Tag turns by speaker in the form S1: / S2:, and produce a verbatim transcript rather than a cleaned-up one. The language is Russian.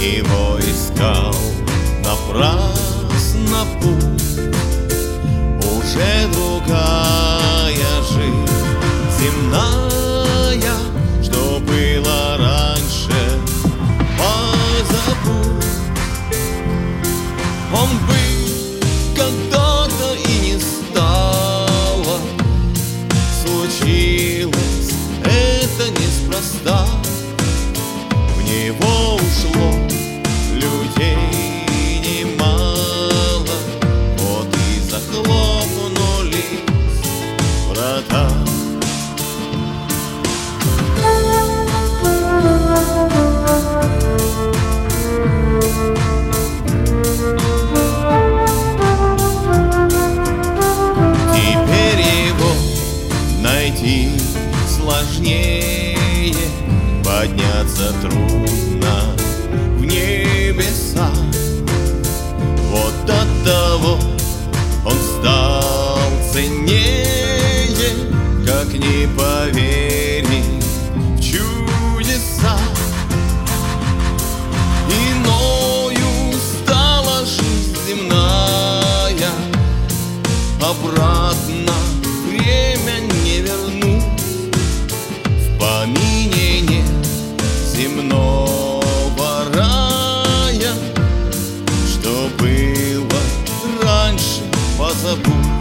S1: Его искал напрасно путь. Уже другая жизнь земная, что было раньше, позабудь. Он был когда-то и не стало. Случилось это неспроста. В него ушло людей немало, вот и захлопнулись врата. Теперь его найти сложнее, подняться трудно в небеса. Вот оттого он стал ценнее, как не поверить в чудеса. Иною стала жизнь земная, обратно время не вернуть. В помине нет земного рая, что было раньше, позабудь.